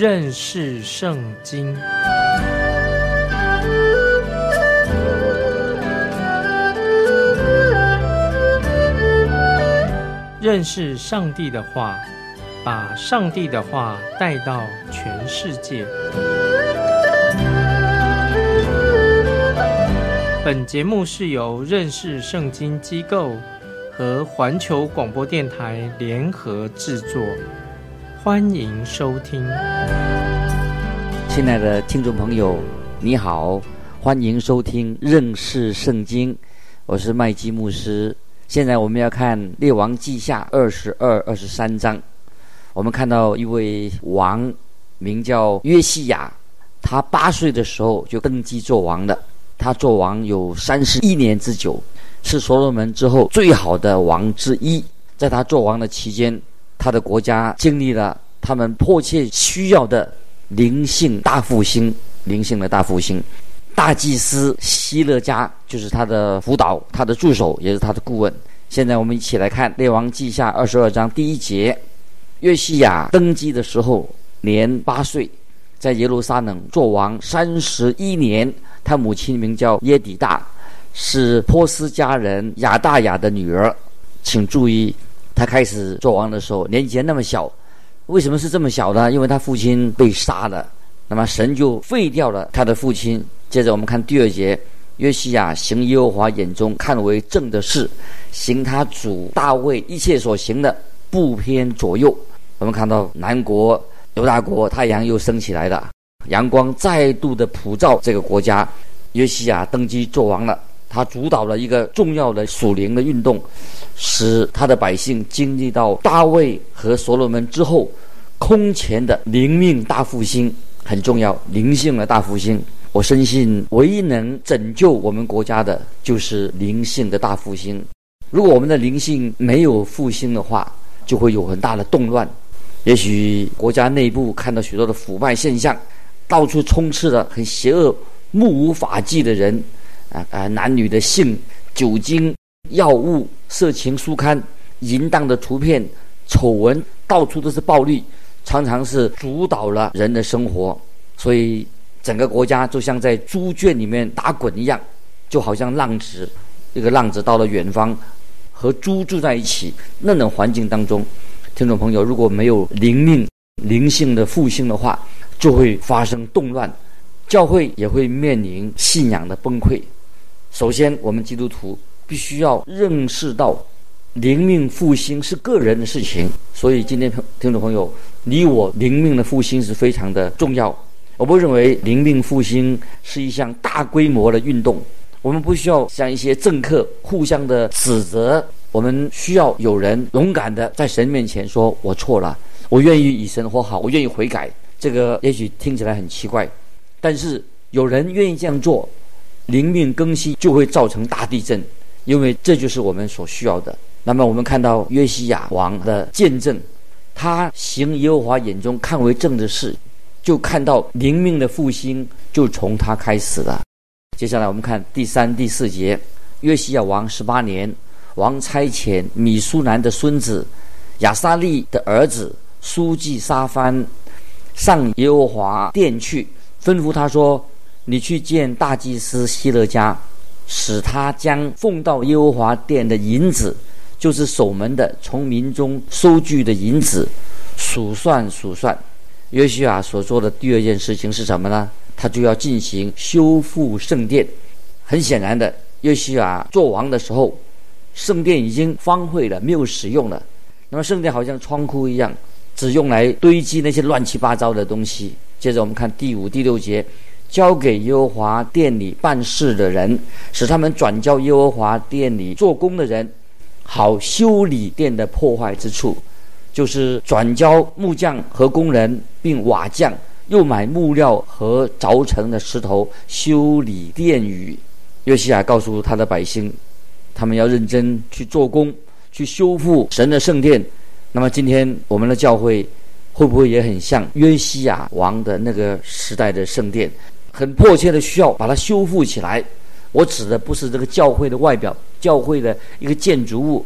认识圣经。认识上帝的话，把上帝的话带到全世界。本节目是由认识圣经机构和环球广播电台联合制作，欢迎收听。 亲爱的听众朋友，你好，欢迎收听认识圣经，我是麦基牧师。现在我们要看列王记下22、23章。我们看到一位王名叫约西亚，他8岁的时候就登基做王了。他做王有31年之久，是所罗门之后最好的王之一。在他做王的期间，他的国家经历了他们迫切需要的灵性大复兴。大祭司希勒家就是他的辅导，他的助手，也是他的顾问。现在我们一起来看列王记下22章第1节。约西亚登基的时候年8岁，在耶路撒冷做王31年。他母亲名叫耶底大，是波斯家人亚大雅的女儿。请注意，他开始做王的时候年纪那么小。为什么是这么小呢？因为他父亲被杀了，那么神就废掉了他的父亲。接着我们看第2节，约西亚行耶和华眼中看为正的事，行他主大卫一切所行的，不偏左右。我们看到南国犹大国太阳又升起来了，阳光再度的普照这个国家。约西亚登基做王了，他主导了一个重要的属灵的运动，使他的百姓经历到大卫和所罗门之后空前的灵命大复兴。很重要，灵性的大复兴。我深信唯一能拯救我们国家的就是灵性的大复兴。如果我们的灵性没有复兴的话，就会有很大的动乱。也许国家内部看到许多的腐败现象，到处充斥了很邪恶目无法纪的人，男女的性、酒精、药物、色情书刊、淫荡的图片、丑闻，到处都是暴力，常常是主导了人的生活。所以整个国家就像在猪圈里面打滚一样，就好像浪子，一个浪子到了远方，和猪住在一起，那种环境当中，听众朋友，如果没有灵性的复兴的话，就会发生动乱，教会也会面临信仰的崩溃。首先，我们基督徒必须要认识到灵命复兴是个人的事情，所以今天听众朋友，你我灵命的复兴是非常的重要。我不认为灵命复兴是一项大规模的运动，我们不需要像一些政客互相的指责，我们需要有人勇敢的在神面前说，我错了，我愿意以神活好，我愿意悔改。这个也许听起来很奇怪，但是有人愿意这样做，灵命更新就会造成大地震，因为这就是我们所需要的。那么我们看到约西亚王的见证，他行耶和华眼中看为正的事，就看到灵命的复兴就从他开始了。接下来我们看第3、第4节。约西亚王18年，王差遣米苏南的孙子亚撒利的儿子书记沙番上耶和华殿去，吩咐他说，你去见大祭司希勒家，使他将奉到耶和华殿的银子，就是守门的从民中收据的银子，数算。约西亚所做的第2件事情是什么呢？他就要进行修复圣殿。很显然的，约西亚做王的时候，圣殿已经荒废了，没有使用了。那么圣殿好像仓库一样，只用来堆积那些乱七八糟的东西。接着我们看第5、第6节，交给耶和华殿里办事的人，使他们转交耶和华殿里做工的人，好修理殿的破坏之处，就是转交木匠和工人，并瓦匠，又买木料和凿成的石头，修理殿宇。约西亚告诉他的百姓，他们要认真去做工，去修复神的圣殿。那么今天我们的教会会不会也很像约西亚王的那个时代的圣殿，很迫切的需要把它修复起来？我指的不是这个教会的外表，教会的一个建筑物，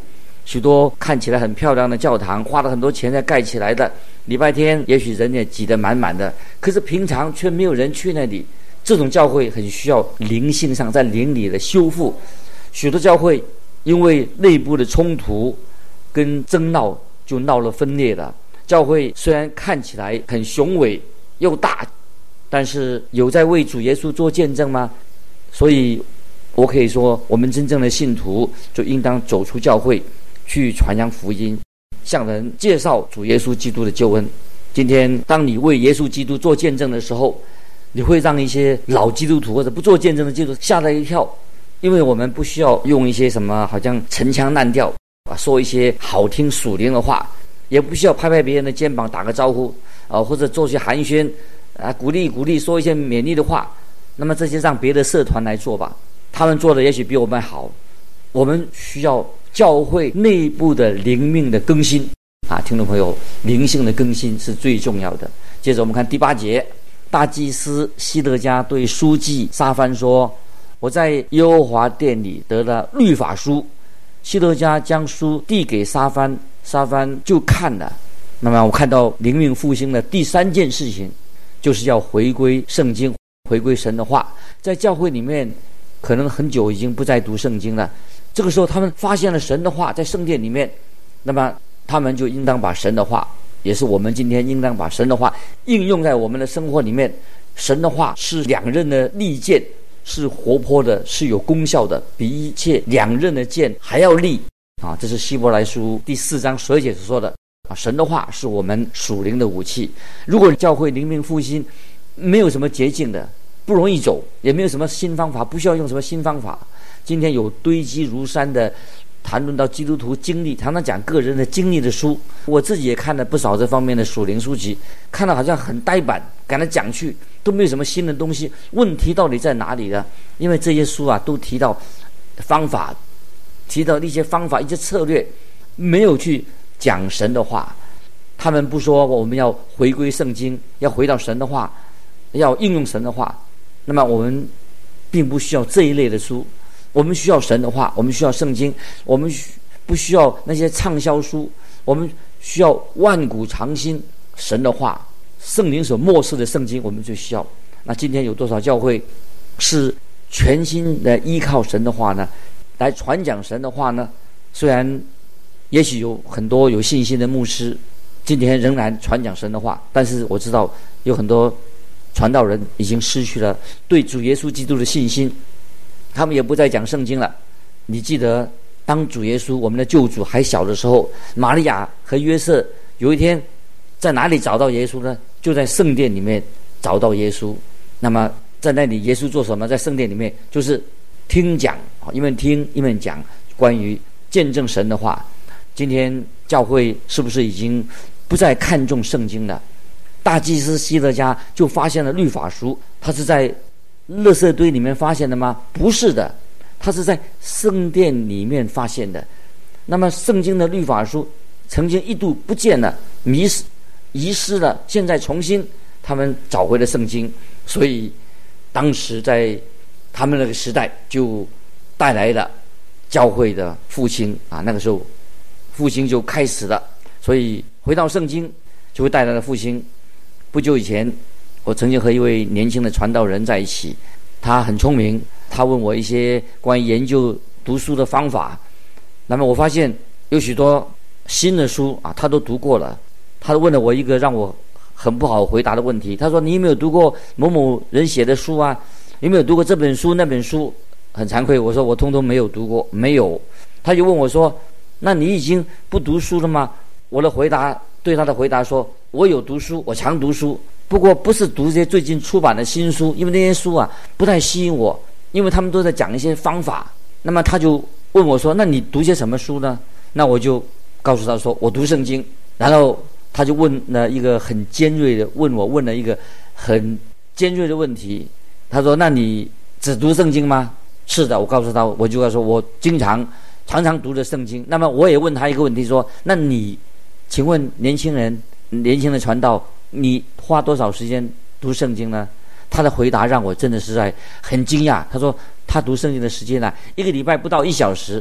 许多看起来很漂亮的教堂，花了很多钱才盖起来的，礼拜天也许人也挤得满满的，可是平常却没有人去那里。这种教会很需要灵性上在灵里的修复。许多教会因为内部的冲突跟争闹就闹了分裂了。教会虽然看起来很雄伟又大，但是有在为主耶稣做见证吗？所以我可以说，我们真正的信徒就应当走出教会，去传扬福音，向人介绍主耶稣基督的救恩。今天当你为耶稣基督做见证的时候，你会让一些老基督徒或者不做见证的基督徒吓了一跳，因为我们不需要用一些什么好像陈腔滥调说一些好听属灵的话，也不需要拍拍别人的肩膀打个招呼或者做些寒暄鼓励说一些勉励的话。那么这些让别的社团来做吧，他们做的也许比我们好。我们需要教会内部的灵命的更新听众朋友，灵性的更新是最重要的。接着我们看第8节，大祭司希勒家对书记撒番说，我在耶和华殿里得了律法书。希勒家将书递给撒番，撒番就看了。那么我看到灵命复兴的第3件事情，就是要回归圣经，回归神的话。在教会里面可能很久已经不再读圣经了，这个时候他们发现了神的话在圣殿里面，那么他们就应当把神的话，也是我们今天应当把神的话应用在我们的生活里面。神的话是2刃的利剑，是活泼的，是有功效的，比一切2刃的剑还要利这是希伯来书第4章12节所说的神的话是我们属灵的武器。如果教会灵命复兴没有什么捷径的，不容易走，也没有什么新方法，不需要用什么新方法。今天有堆积如山的谈论到基督徒经历，常常讲个人的经历的书，我自己也看了不少这方面的属灵书籍，看了好像很呆板，赶来讲去都没有什么新的东西。问题到底在哪里呢？因为这些书都提到方法，提到一些方法，一些策略，没有去讲神的话。他们不说我们要回归圣经，要回到神的话，要应用神的话。那么我们并不需要这一类的书，我们需要神的话，我们需要圣经，我们不需要那些畅销书，我们需要万古长新神的话，圣灵所默示的圣经，我们就需要。那今天有多少教会是全心的依靠神的话呢，来传讲神的话呢？虽然也许有很多有信心的牧师今天仍然传讲神的话，但是我知道有很多传道人已经失去了对主耶稣基督的信心，他们也不再讲圣经了。你记得当主耶稣我们的救主还小的时候，玛利亚和约瑟有一天在哪里找到耶稣呢？就在圣殿里面找到耶稣。那么在那里耶稣做什么？在圣殿里面就是听讲，一面听一面讲关于见证神的话。今天教会是不是已经不再看重圣经了？大祭司希勒家就发现了律法书，他是在垃圾堆里面发现的吗？不是的，他是在圣殿里面发现的。那么圣经的律法书曾经一度不见了，遗失了，现在重新他们找回了圣经。所以当时在他们那个时代就带来了教会的复兴那个时候复兴就开始了。所以回到圣经就会带来了复兴。不久以前我曾经和一位年轻的传道人在一起，他很聪明，他问我一些关于研究读书的方法。那么我发现有许多新的书他都读过了。他问了我一个让我很不好回答的问题，他说你有没有读过某某人写的书有没有读过这本书那本书？很惭愧，我说我通通没有读过，没有。他就问我说，那你已经不读书了吗？我的回答对他的回答说，我有读书，我常读书，不过不是读这些最近出版的新书，因为那些书不太吸引我，因为他们都在讲一些方法。那么他就问我说，那你读些什么书呢？那我就告诉他说，我读圣经。然后他就问了一个很尖锐的问了一个很尖锐的问题，他说，那你只读圣经吗？是的，我告诉他，我就告诉我常常读的圣经。那么我也问他一个问题说，那你请问年轻的传道，你花多少时间读圣经呢？他的回答让我真的实在很惊讶。他说他读圣经的时间1个礼拜不到1小时。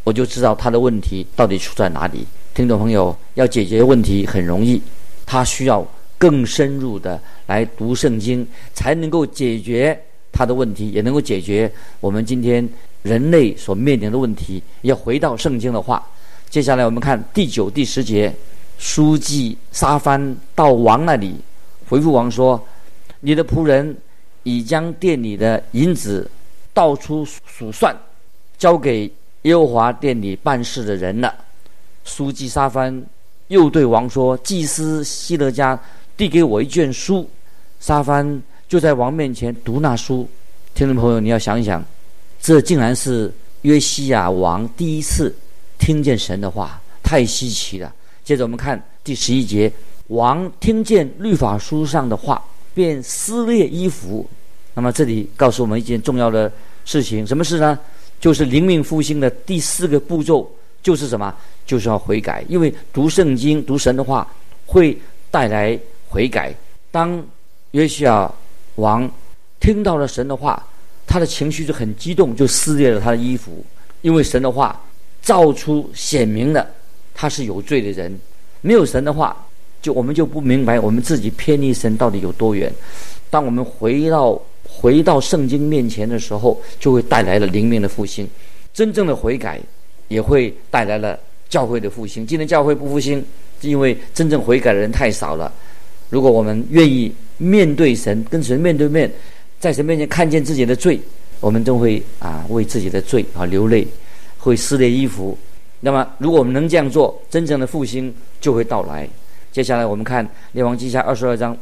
我就知道他的问题到底出在哪里。听众朋友，要解决问题很容易，他需要更深入的来读圣经，才能够解决他的问题，也能够解决我们今天人类所面临的问题。要回到圣经的话，接下来我们看第9、第10节，书记撒番到王那里，回复王说：你的仆人已将店里的银子倒出数算，交给耶和华殿里办事的人了。书记撒番又对王说：祭司希勒家递给我一卷书。撒番就在王面前读那书。听众朋友，你要想一想，这竟然是约西亚王第一次听见神的话，太稀奇了。接着我们看第11节，王听见律法书上的话，便撕裂衣服。那么这里告诉我们一件重要的事情，什么事呢？就是灵命复兴的第4个步骤，就是什么？就是要悔改。因为读圣经、读神的话会带来悔改。当约西亚王听到了神的话，他的情绪就很激动，就撕裂了他的衣服。因为神的话照出显明了他是有罪的人。没有神的话，我们就不明白我们自己偏离神到底有多远。当我们回到圣经面前的时候，就会带来了灵命的复兴。真正的悔改也会带来了教会的复兴。今天教会不复兴，是因为真正悔改的人太少了。如果我们愿意面对神，跟神面对面，在神面前看见自己的罪，我们都会为自己的罪流泪，会撕裂衣服。那么如果我们能这样做，真正的复兴就会到来。接下来我们看列王记下22章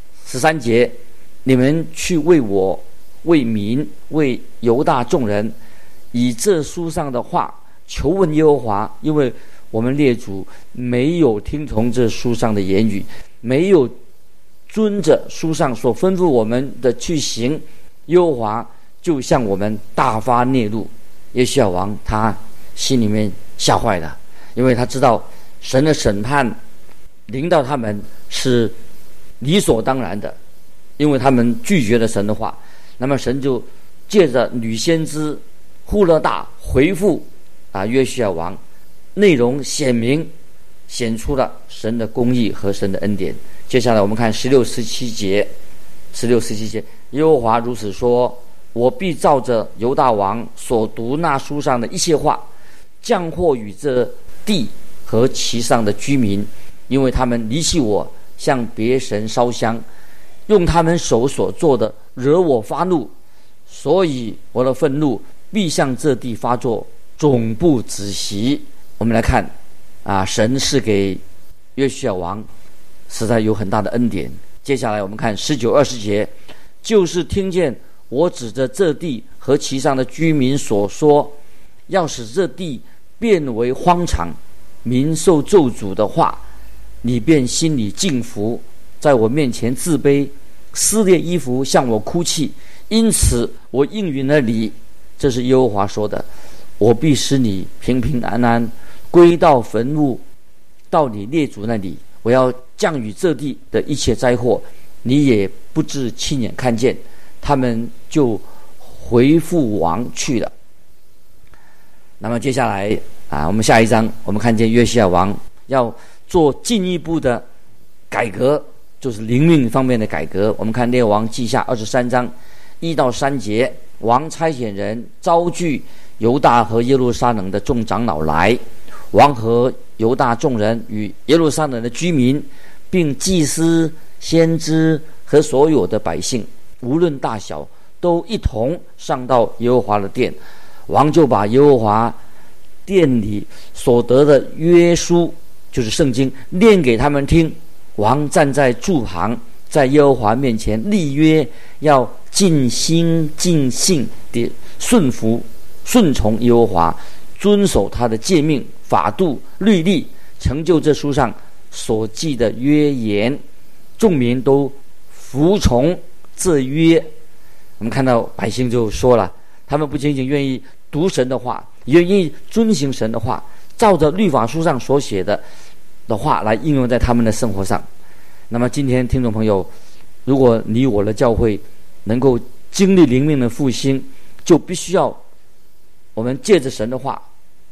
13节，你们去为我、为民、为犹大众人，以这书上的话求问耶和华，因为我们列祖没有听从这书上的言语，没有遵着书上所吩咐我们的去行，耶和华就向我们大发烈怒。约西亚王他心里面吓坏了，因为他知道神的审判临到他们是理所当然的，因为他们拒绝了神的话。那么神就借着女先知户勒大回复约西亚王，内容显出了神的公义和神的恩典。接下来我们看16、17节，耶和华如此说：我必照着犹大王所读那书上的一切话，降祸与这地和其上的居民，因为他们离弃我，向别神烧香，用他们手所做的惹我发怒，所以我的愤怒必向这地发作，总不止息。我们来看神是给约西亚王实在有很大的恩典。接下来我们看19、20节，就是听见我指着这地和其上的居民所说，要使这地变为荒场，民受咒诅的话，你便心里敬服，在我面前自卑，撕裂衣服向我哭泣，因此我应允了你。这是耶和华说的，我必使你平平安安归到坟墓，到你列祖那里。我要降雨这地的一切灾祸，你也不至亲眼看见。他们就回复王去了。那么接下来我们下一章我们看见约西亚王要做进一步的改革，就是灵命方面的改革。我们看列王记下23章1到3节，王差遣人招聚犹大和耶路撒冷的众长老来，王和犹大众人与耶路撒冷的居民，并祭司、先知和所有的百姓，无论大小，都一同上到耶和华的殿。王就把耶和华殿里所得的约书，就是圣经，念给他们听。王站在柱旁，在耶和华面前立约，要尽心尽性地顺从耶和华，遵守他的诫命、法度、律例，成就这书上所记的约言。众民都服从这约。我们看到百姓就说了，他们不仅仅愿意读神的话，也愿意遵行神的话，照着律法书上所写的话来应用在他们的生活上。那么今天听众朋友，如果你我的教会能够经历灵命的复兴，就必须要我们借着神的话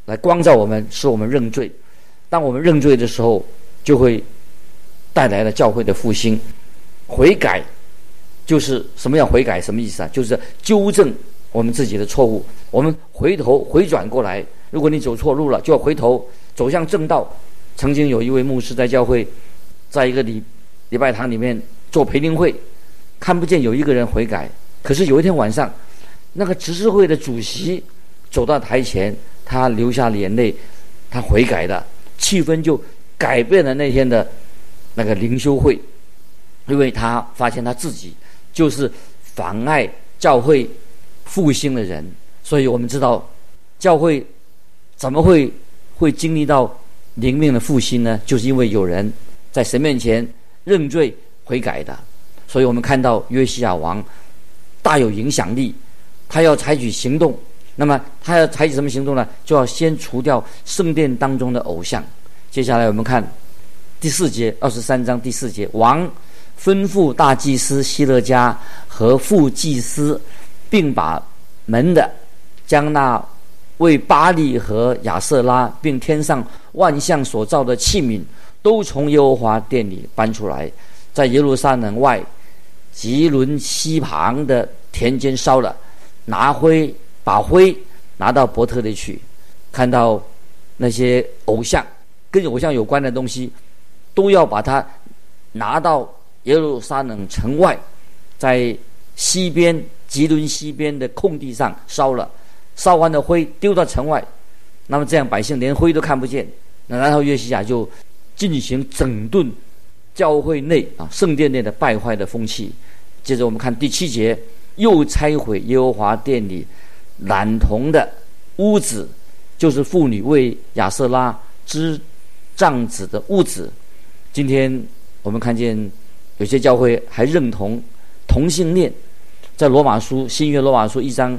来光照我们，使我们认罪。当我们认罪的时候，就会带来了教会的复兴。悔改就是什么叫悔改？什么意思啊？就是纠正我们自己的错误，我们回转过来。如果你走错路了，就要回头走向正道。曾经有一位牧师在教会，在一个礼拜堂里面做培灵会，看不见有一个人悔改。可是有一天晚上，那个执事会的主席走到台前，他流下了眼泪，他悔改了，气氛就改变了那天的那个灵修会。因为他发现他自己就是妨碍教会复兴的人。所以我们知道教会怎么会经历到灵命的复兴呢？就是因为有人在神面前认罪悔改的。所以我们看到约西亚王大有影响力，他要采取行动。那么他要采取什么行动呢？就要先除掉圣殿当中的偶像。接下来我们看第4节，23章第4节，王吩咐大祭司希勒家和副祭司，并把门的将那为巴力和亚瑟拉并天上万象所造的器皿都从耶和华殿里搬出来，在耶路撒冷外吉伦西旁的田间烧了，把灰拿到伯特利去。看到那些偶像跟偶像有关的东西，都要把它拿到耶路撒冷城外，在西边吉伦西边的空地上烧了，烧完的灰丢到城外。那么这样百姓连灰都看不见。然后约西亚就进行整顿教会内圣殿内的败坏的风气。接着我们看第7节，又拆毁耶和华殿里染铜的屋子，就是妇女为亚瑟拉织帐子的屋子。今天我们看见有些教会还认同同性恋，在罗马书新约罗马书1章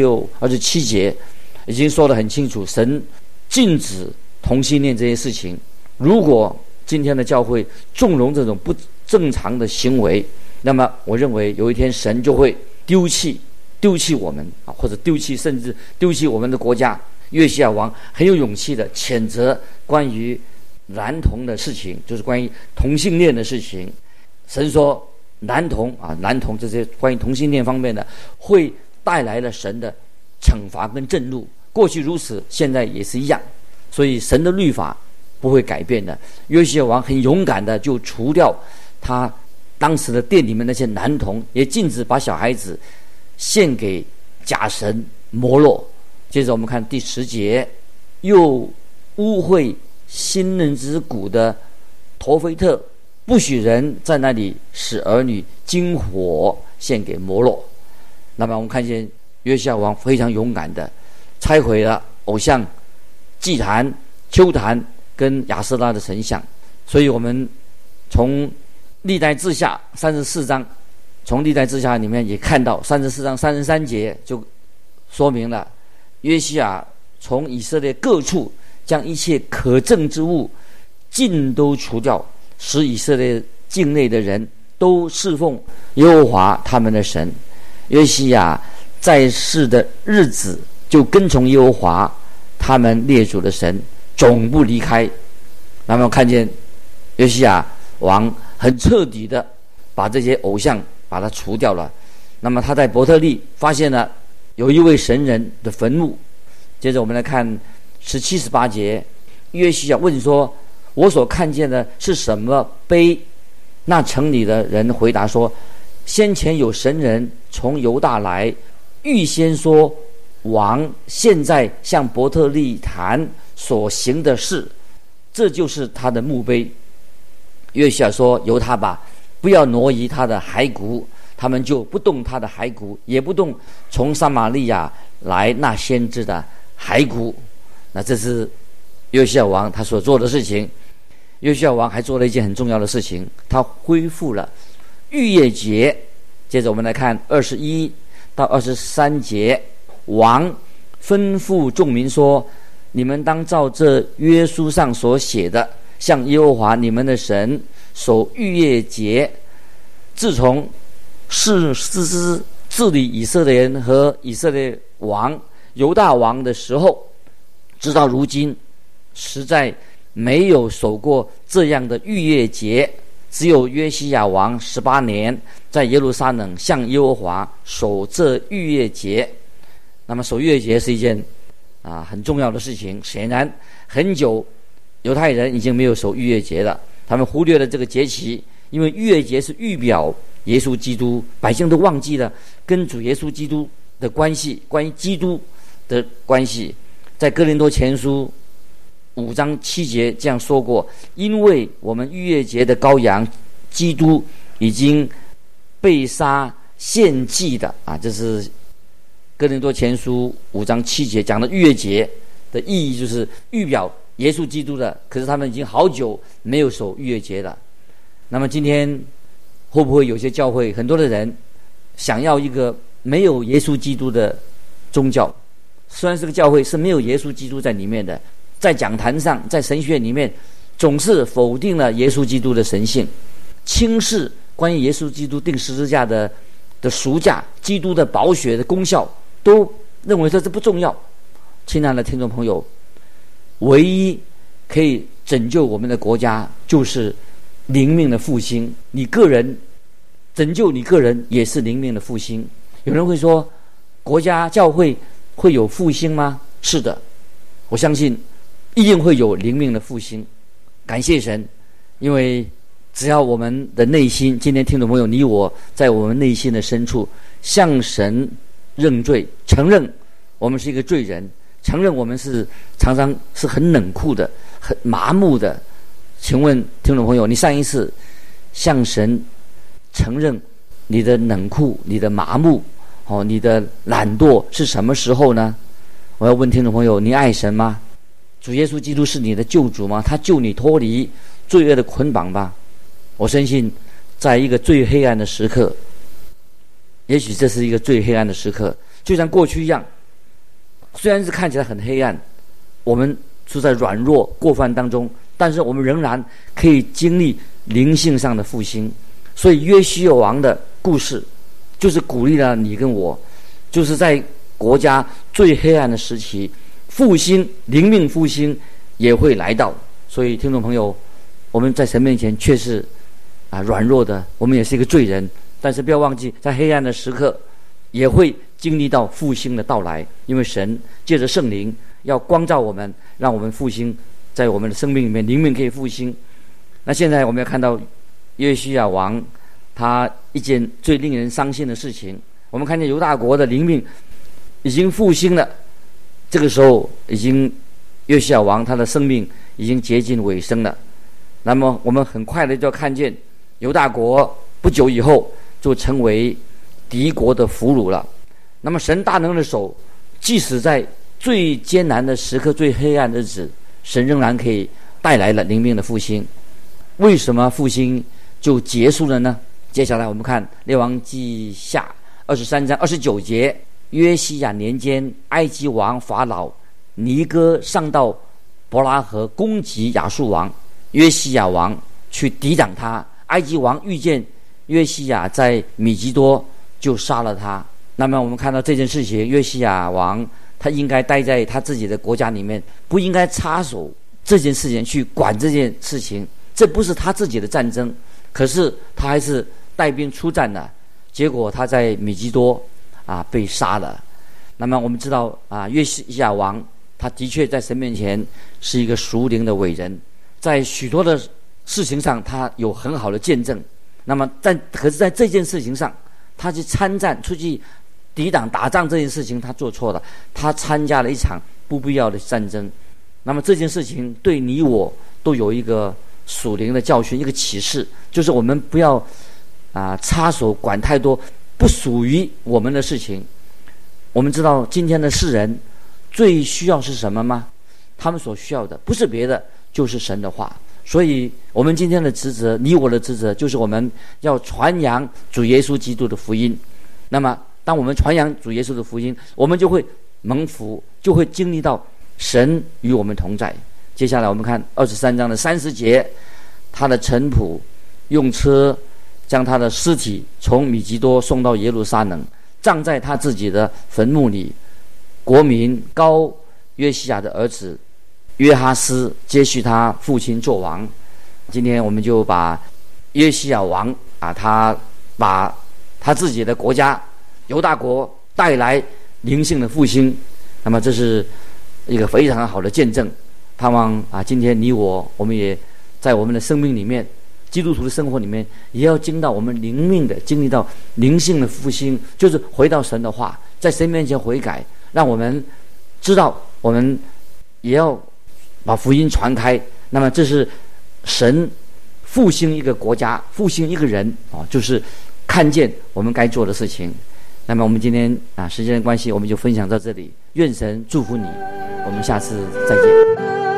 26、27节已经说得很清楚，神禁止同性恋这些事情。如果今天的教会纵容这种不正常的行为，那么我认为有一天神就会丢弃我们或者甚至丢弃我们的国家。约西亚王很有勇气的谴责关于男童的事情，就是关于同性恋的事情。神说男童这些关于同性恋方面的会带来了神的惩罚跟震怒，过去如此，现在也是一样。所以神的律法不会改变的。约西亚王很勇敢的就除掉他当时的殿里面那些男童，也禁止把小孩子献给假神摩洛。接着我们看第10节，又污秽新嫩之谷的陀斐特，不许人在那里使儿女经火献给摩洛。那么我们看见约西亚王非常勇敢的拆毁了偶像祭坛、丘坛跟亚瑟拉的神像。所以我们从历代志下34章，从历代志下里面也看到34章33节就说明了，约西亚从以色列各处将一切可憎之物尽都除掉，使以色列境内的人都侍奉耶和华他们的神。约西亚在世的日子就跟从耶和华他们列祖的神，总不离开。那么看见约西亚王很彻底的把这些偶像把它除掉了。那么他在伯特利发现了有一位神人的坟墓。接着我们来看17、18节，约西亚问说，我所看见的是什么碑？那城里的人回答说，先前有神人从犹大来，预先说王现在向伯特利坛所行的事，这就是他的墓碑。约西亚说，由他吧，不要挪移他的骸骨。他们就不动他的骸骨，也不动从撒玛利亚来那先知的骸骨。那这是约西亚王他所做的事情。约西亚王还做了一件很重要的事情，他恢复了逾越节。接着我们来看21到23节，王吩咐众民说，你们当照这约书上所写的，向耶和华你们的神守逾越节。自从士师治理以色列人和以色列王犹大王的时候， 直到如今实在没有守过这样的逾越节，只有约西亚王18年在耶路撒冷向耶和华守这逾越节。那么守逾越节是一件很重要的事情，显然很久犹太人已经没有守逾越节了，他们忽略了这个节期，因为逾越节是预表耶稣基督，百姓都忘记了跟主耶稣基督的关系，关于基督的关系。在哥林多前书5章7节这样说过，因为我们逾越节的羔羊基督已经被杀献祭的这是哥林多前书5章7节讲的逾越节的意义，就是预表耶稣基督的。可是他们已经好久没有守逾越节了。那么今天会不会有些教会很多的人想要一个没有耶稣基督的宗教？虽然这个教会是没有耶稣基督在里面的，在讲坛上在神学里面总是否定了耶稣基督的神性，轻视关于耶稣基督钉十字架的赎价，基督的宝血的功效，都认为这不重要。亲爱的听众朋友，唯一可以拯救我们的国家就是灵命的复兴，你个人拯救你个人也是灵命的复兴。有人会说，国家教会会有复兴吗？是的，我相信一定会有灵命的复兴。感谢神，因为只要我们的内心，今天听众朋友你我在我们内心的深处向神认罪，承认我们是一个罪人，承认我们是常常是很冷酷的，很麻木的。请问听众朋友，你上一次向神承认你的冷酷，你的麻木，你的懒惰是什么时候呢？我要问听众朋友，你爱神吗？主耶稣基督是你的救主吗？他救你脱离罪恶的捆绑吧。我相信在一个最黑暗的时刻，也许这是一个最黑暗的时刻，就像过去一样，虽然是看起来很黑暗，我们是在软弱过犯当中，但是我们仍然可以经历灵性上的复兴。所以约西亚王的故事就是鼓励了你跟我，就是在国家最黑暗的时期，复兴，灵命复兴也会来到。所以听众朋友，我们在神面前却是软弱的，我们也是一个罪人，但是不要忘记，在黑暗的时刻也会经历到复兴的到来，因为神借着圣灵要光照我们，让我们复兴，在我们的生命里面灵命可以复兴。那现在我们要看到约西亚王他一件最令人伤心的事情，我们看见犹大国的灵命已经复兴了，这个时候已经约西亚王他的生命已经接近尾声了。那么我们很快的就要看见犹大国不久以后就成为敌国的俘虏了。那么神大能的手，即使在最艰难的时刻，最黑暗的日子，神仍然可以带来了灵命的复兴。为什么复兴就结束了呢？接下来我们看列王记下23章29节，约西亚年间，埃及王法老尼哥上到伯拉河攻击亚述王，约西亚王去抵挡他，埃及王遇见约西亚在米基多，就杀了他。那么我们看到这件事情，约西亚王他应该待在他自己的国家里面，不应该插手这件事情，去管这件事情，这不是他自己的战争，可是他还是带兵出战了，结果他在米基多被杀了。那么我们知道约西亚王他的确在神面前是一个属灵的伟人，在许多的事情上他有很好的见证。那么可是在这件事情上，他去参战出去抵挡打仗这件事情他做错了，他参加了一场不必要的战争。那么这件事情对你我都有一个属灵的教训，一个启示，就是我们不要插手管太多不属于我们的事情。我们知道今天的世人最需要是什么吗？他们所需要的不是别的，就是神的话。所以我们今天的职责，你我的职责，就是我们要传扬主耶稣基督的福音。那么当我们传扬主耶稣的福音，我们就会蒙福，就会经历到神与我们同在。接下来我们看23章的30节，他的臣仆用车将他的尸体从米基多送到耶路撒冷，葬在他自己的坟墓里。国民高约西亚的儿子约哈斯接续他父亲做王。今天我们就把约西亚王他把他自己的国家犹大国带来灵性的复兴，那么这是一个非常好的见证。盼望今天你我们也在我们的生命里面，基督徒的生活里面，也要经历到灵性的复兴，就是回到神的话，在神面前悔改，让我们知道我们也要把福音传开。那么这是神复兴一个国家，复兴一个人就是看见我们该做的事情。那么我们今天时间的关系，我们就分享到这里。愿神祝福你，我们下次再见。